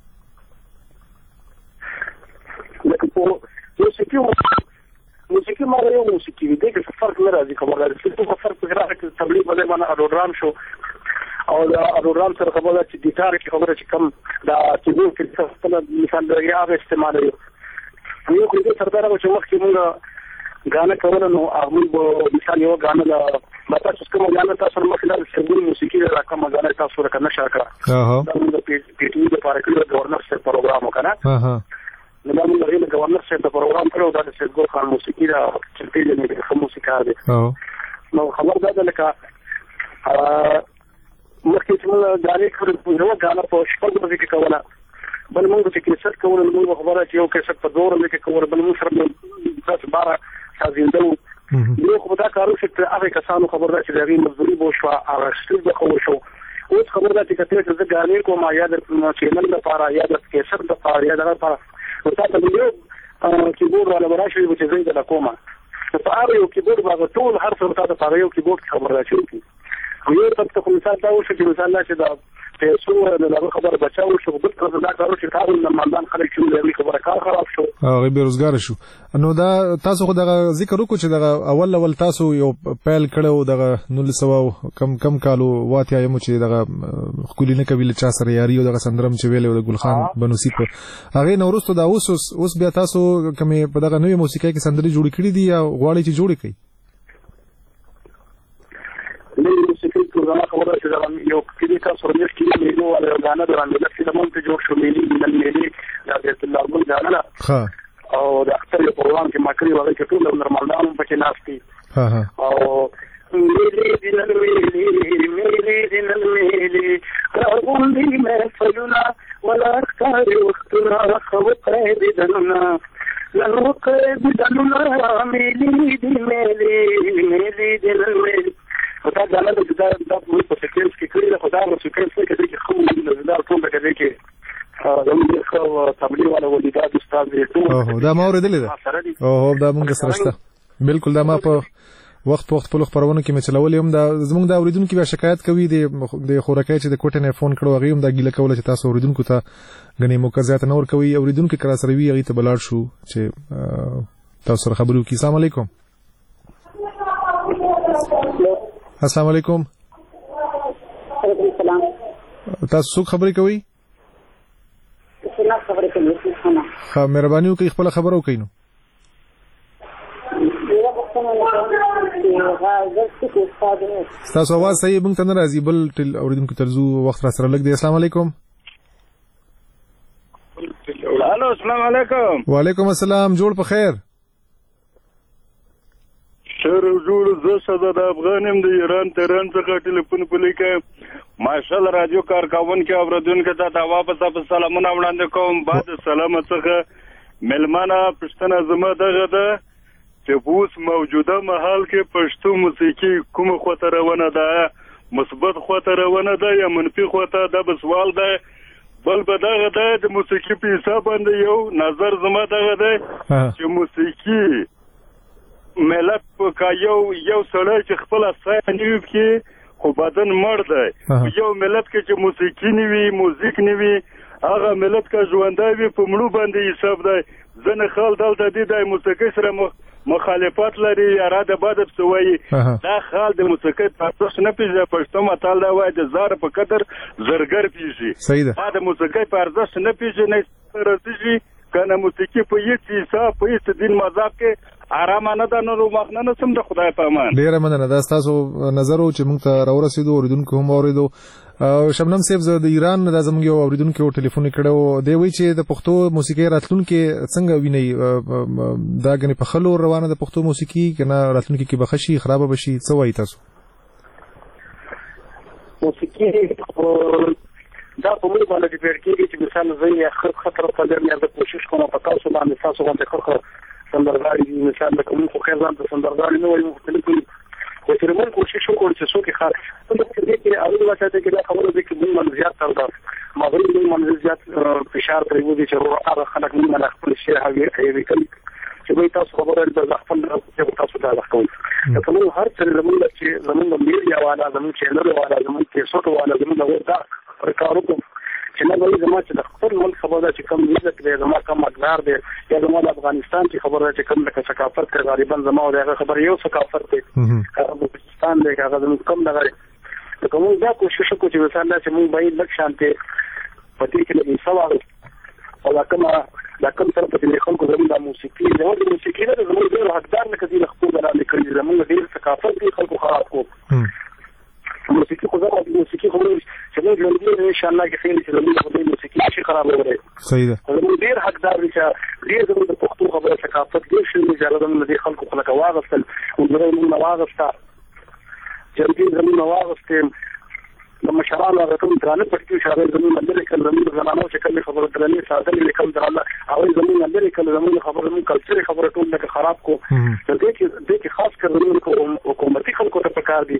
لکه په موسیقي موسیقي ما یو موسیقي دې کې فرق نه راځي کومه چې په فرق کې راځي چې تبلیغ باندې باندې اډورام شو او دا اډورام سره خبره چې ګیټار کې خبره چې کم دا کیبورډ کې څه مثال د یاد استعمالوي یو کې سردار او چې وخت کې موږ غانا کول نو هغه به مثال یو غانا لا ماته چې کوم غانا تاسو مثلا سرګون موسیقي راکم غانا تاسو راکنه شاکا اها دا د پی ټی وی د پاره کې د گورنر سره پروګرام وکړه اها نو دا موږ د گورنر سره د پروګرام کړو دا د سرګون خان موسیقي را چې پیل نه د موسیقي دی نو خبر دا ده لکه مخکې چې موږ غانا کړو نو غانا په شپږ ورځې کې کوله بل موږ چې کیسه کوله موږ خبره چې یو کیسه په دور کې کوله بل موږ سره تاسو بارا سازیندو یو خو دا کارو چې هغه کسانو خبره چې دغه مزدوري بو شو هغه ستل به خو شو اوس خبره ده چې کته چې ګارنی کوم یا د چینل لپاره یا د کیسر لپاره یا د لپاره نو تاسو یو کیبورډ ولا براشي چې زه د کومه په اړه یو کیبورډ باندې ټول هر څه تاسو په یو کیبورډ خبره راځي یو تاسو کوم مثال دا وشو چې مثال چې دا پیسو د خبر بچاو شو بل څه دا کارو چې تاسو د مندان خلک چې د خبره کار خراب شو هغه بیروزګار شو نو دا تاسو خو دغه ذکر وکړو چې دغه اول اول تاسو یو پیل کړو دغه نول سو کم کم کالو واتیا یم چې دغه خولینه کوي چا سره یاري او دغه سندرم چې ویلې د ګلخان بنوسی په هغه نورستو دا اوس اوس بیا تاسو کومه په دغه نوې موسیقي کې سندري جوړ کړې دي یا غواړي چې جوړ کړئ نوې موسیقي پروګرام خبره چې دا یو کلی کا سرمیر کې میلو او غانا درانه د فلمون ته جوړ شو میلي د میلي د بیت الله ګل غانا ها او د اختر پروګرام کې مکري وغه کې ټول نورمالدان په کې ناشتي ها ها او میلي د میلي میلي د میلي راغون دي محفلنا ولا اختار وختنا خو قید دنا لنو قید دنا میلي د میلي میلي د میلي خدای دا نه د دا د په سکینس کې کړی خدای نو سکینس کې کې خو دا ټول کې کې دا موږ خو تبلیغ ولا ولیدات استاد دې ټول دا ما اوریدل دي او دا موږ سره شته بالکل دا ما په وخت په وخت په خبرونه کې مچلول یم دا زموږ دا اوریدونکو بیا شکایت کوي د خورکای چې د کوټې نه فون کړو هغه هم دا ګیله کوله چې تاسو اوریدونکو ته غني موکزات نور کوي اوریدونکو کرا سره وی هغه ته بلار شو چې تاسو سره خبرو کې السلام علیکم السلام علیکم وعلیکم السلام تاسو څوک خبرې کوي څنګه خبرې کوي ښه مهرباني وکړئ خپل خبرو کوي نو تاسو आवाज صحیح مونږ ته نه راځي بل تل اوریدونکو ترزو وخت را سره لګ دی السلام علیکم الو السلام علیکم وعلیکم السلام جوړ په خیر شهر جوړ زه صدا د افغانم د ایران تهران څخه ټلیفون پلی کوم ماشاءالله رادیو کارکون کې اوریدونکو ته دا واپس په سلامونه وړاندې کوم بعد سلام څخه ملمانه پښتنه زما دغه ده چې اوس موجوده محل کې پښتو موسیقي کومه خواته روانه ده مثبت خواته روانه ده یا منفي خواته ده به سوال ده بل به دغه ده د موسیقي په حساب باندې یو نظر زما دغه ده چې موسیقي ملت په یو یو سړی چې خپل اساس نیو کې خو بدن مړ دی یو ملت کې چې موسیقي نیوي موزیک نیوي هغه ملت کا ژوندای وي په مړو باندې حساب دی ځنه خال دلته دی د موسیقي سره مخالفت لري را د باد بسوي دا خال د موسیقي پاتوس نه پیژه پښتو متال دا وای د زار په قدر زرګر پیژي صحیح ده دا موسیقي په ارزښت نه پیژه نه راځي کنه موسیقي په یوه حساب په یوه دین مذهب کې آرام نه ده نو مخنه نه سم د خدای په امان ډیره مننه دا تاسو نظر او چې موږ ته راورسېدو اوریدونکو هم اوریدو شبنم صاحب زه د ایران د زموږ یو اوریدونکو ټلیفون کړو دی وی چې د پښتو موسیقي راتلونکو څنګه ویني دا غني په خلو روانه د پښتو موسیقي کنه راتلونکو کې بخشي خراب بشي څه وایي تاسو موسیقي دا په موږ باندې ډیپر کېږي چې مثال زه یې خطر په لري د کوشش کوم په تاسو باندې تاسو باندې خو سندرغاړي مثال د کوم خو خیر ځان ته سندرغاړي نه وایي مختلف خو چې موږ کوشش وکړو چې څوک ښه څنګه دې کې اول وخت کې دا خبره ده چې موږ زیات تر دا مغرب موږ زیات فشار پرې وځي چې هغه خلک موږ نه خپل شي هغه کوي چې به تاسو خبره د خپل چې تاسو دا وکړئ که موږ هر څه زموږ چې زموږ میډیا والا زموږ چینل والا زموږ کیسټ والا زموږ دا کارو کوم چې نه وایي زما چې د خپل ملک خبره چې کوم ملت دی زما کوم مقدار دی یا زما د افغانستان چې خبره چې کوم لکه ثقافت کې غالبا زما او هغه خبره یو ثقافت دی هغه پاکستان دی هغه زموږ کوم دغه کوم دا کوشش وکړو چې مثلا چې موږ باید لک شانته پتی کې لګي سوال او دا کومه دا کوم تر په دې خلکو زموږ د موسیقي زموږ د موسیقي نه زموږ ډېر حقدار نه کړي خپل باندې کړي زموږ ډېر ثقافت دی خلکو خراب کو موسیقي خو زموږ موسیقي خو چې موږ ژوندۍ ان شاء الله کې خیر چې زموږ د موسیقي شي خراب وره صحیح ده زموږ ډېر حقدار دي چې ډېر زموږ د پښتو خبره ثقافت ډېر شي چې زموږ د خلکو خلک واغستل او زموږ نو واغستا چې زموږ نو واغستل د مشرانو هغه کوم درانه پټي شاوې زموږ مدرسې کله زموږ زمانو چې کله خبره درنې ساده لیکل درانه او زموږ مدرسې کله زموږ خبره زموږ کلچر خبره ټول لکه خراب کو د دې کې د دې کې خاص کر زموږ حکومتي خلکو ته پکار دي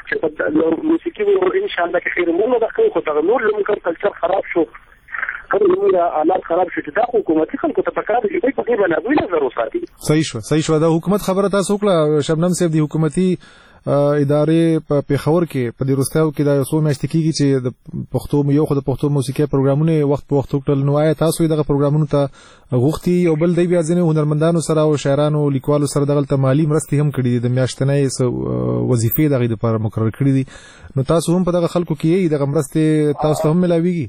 چې په موسیقي وو ان شاء الله کې خیر مونږ د خو ته نور لمون کلچر خراب شو کوم زموږ حالات خراب شو چې دا حکومتي خلکو ته پکار دي چې په دې باندې دوی نظر وساتي. صحیح شو صحیح شو دا حکومت خبره تاسو وکړه شبنم صاحب دی حکومتي ادارې په پیښور کې په دې روستاو کې دا یو څو میاشتې کېږي چې د پښتو یو خو د پښتو موسیقي پروګرامونه وخت په وخت وکړل نو آیا تاسو دغه پروګرامونو ته غوښتي او بل دی بیا ځینې هنرمندانو سره او شاعرانو لیکوالو سره دغه ته مالی مرستې هم کړې دي د میاشتنۍ وظیفې دغه لپاره مقرر کړې دي نو تاسو هم په دغه خلکو کې دغه مرستې تاسو ته هم ملاويږي؟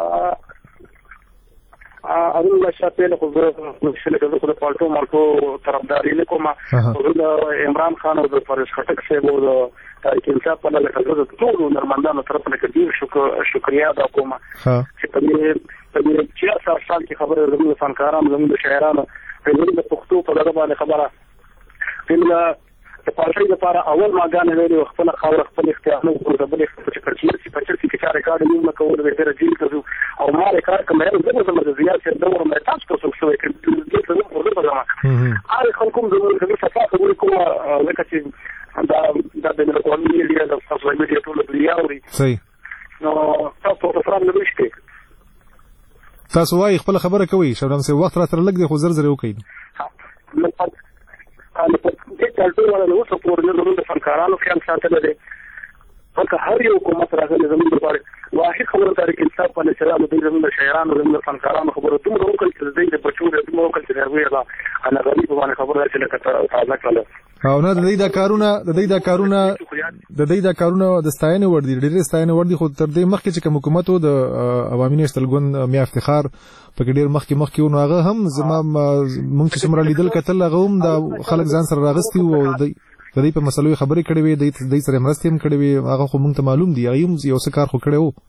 اول الله شاپه له خو مشکله د خپل پالتو مالتو طرفداري نه کوم او د عمران خان او د فارس خټک شه وو د تاریخ انصاف په لکه د ټول نرمندانو طرف نه کډیر شکر شکریا دا کوم چې په دې په دې چې تاسو سال کې خبره زموږ فنکارانو زموږ شاعرانو په دې د پښتو په لاره باندې خبره په د پارټي لپاره اول ماګان ویلي خپل خاور خپل اختیار او د بل چې کچیر چې کچیر چې کار ریکارډ نیو کول به تر جیل کزو او ما ریکارډ کوم یو زموږ زموږ زیات چې دوه مې تاسو کوم څه وکړ چې څه نو په دغه ما هر خلکم زموږ د صفات ورکوم لکه چې دا دا د ملکونی لري د تاسو میډیا ټول بلیاوري صحیح نو تاسو په فرام نه وشته تاسو وايي خپل خبره کوي شبنم سي وخت را تر لګ دی خو زر زر وکړي نو په دې ټولو ولا نو څو پورې نو د فنکارانو خیال ساتل دي ولکه هر یو حکومت راغلی زموږ لپاره واحد خبره تاریخ انصاف په نشرانو د زموږ شاعرانو زموږ فنکارانو خبره دومره وکړي چې د بچو د دومره وکړي چې هغه لا انا غریب باندې خبره چې لکه تازه کړل او نه د دې دا کارونه د دې دا کارونه د دې دا کارونه د ستاینې ور دي ډېر ستاینې ور دي خو تر دې مخکې چې حکومت او د عوامي نشتل ګوند میا افتخار په ډېر مخکې مخکې ونه هغه هم زما مونږ چې څومره لیدل کتل هغه هم د خلک ځان سره راغستي او د د دې په مسلو خبرې کړې وي د دې سره مرستې هم کړې وي هغه خو مونږ ته معلوم دي هغه هم یو څه کار خو کړی وو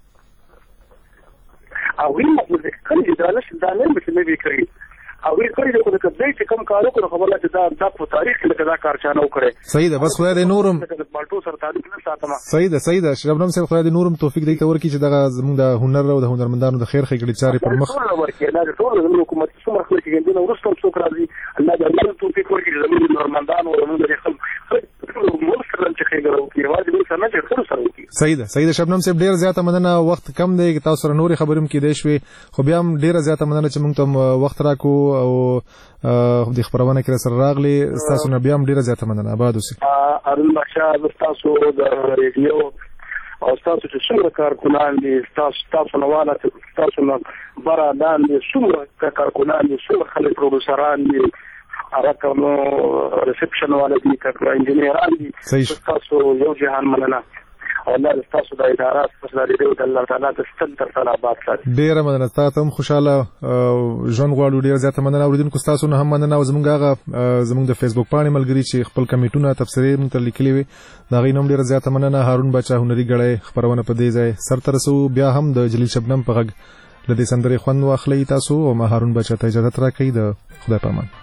او وی مطلب کله دا نشه دا نه به نه وکړي او وی کړی د کوم کله چې کوم کارو کړو خبره چې دا د په تاریخ کې دا کار چانه وکړي صحیح ده بس خو د نورم مالټو سره تعلق نه ساتم صحیح ده صحیح ده شبنم صاحب خو د نورم توفیق دی ته ورکی چې دا زموږ د هنر او د هنرمندانو د خیر خېګړي چارې پر مخ ورکی دا ټول زموږ حکومت څومره خلک کې دنه ورستم څوک راځي الله دې الله توفیق ورکی چې زموږ هنرمندانو او زموږ د خلک صحیح ده صحیح ده شبنم صاحب ډیر زیاته مننه وخت کم دی تاسو سره نورې خبرې هم کېدای شوې خو بیا هم ډیره زیاته مننه چې موږ ته وخت راکو او د خبرونه کې سره راغلي تاسو نه بیا هم ډیره زیاته مننه آباد اوسئ ارون بخشا تاسو د ریډیو او تاسو چې څومره کارکونان دي تاسو تاسو نواله تاسو نو برا لاندې څومره کارکونان دي څومره خلک پروډوسران دي راکمو ریسپشن والدي کړه انجینران دي تاسو یو جهان مننه او الله تاسو د ادارات تاسو د دې الله تعالی د ستن تر صلابات سره ډیره مننه تاسو هم خوشاله ژوند غواړو ډیره زیاته مننه اوریدونکو تاسو نه هم مننه او زمونږ هغه زمونږ د فیسبوک باندې ملګری چې خپل کمیټونه تفسیرې مونږ ته لیکلي وي دا غي نوم ډیره زیاته مننه هارون بچا هنري غړې خبرونه په دې ځای سر ترسو بیا هم د جلیل شبنم په غږ لدې سندري خوند واخلي تاسو او ما هارون بچا ته اجازه راکړئ د خدای پامان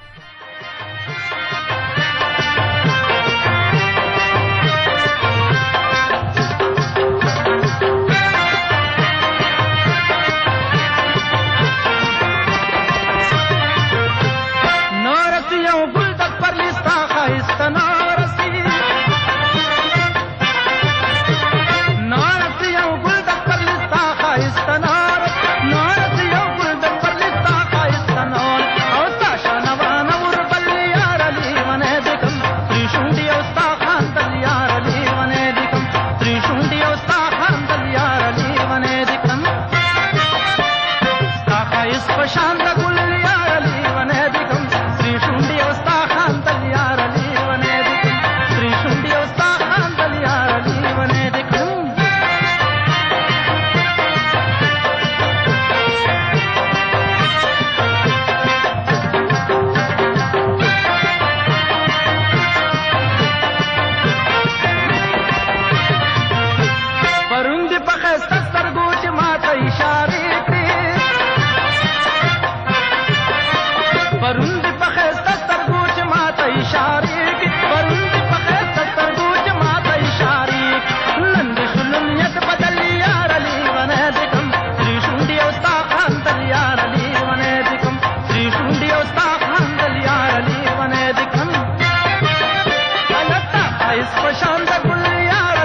Shanda Gulliya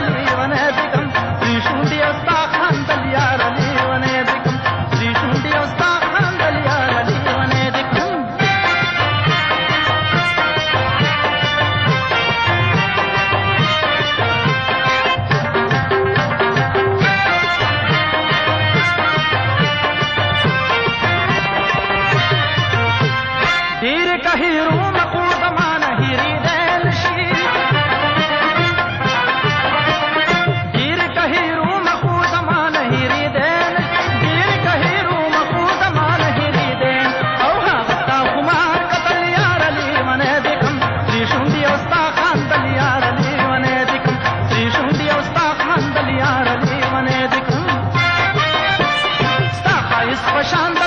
خاندل یار لیونه دکم سری شوندی او ستا خاندل یار لیونه دکم ستا خایس پشاند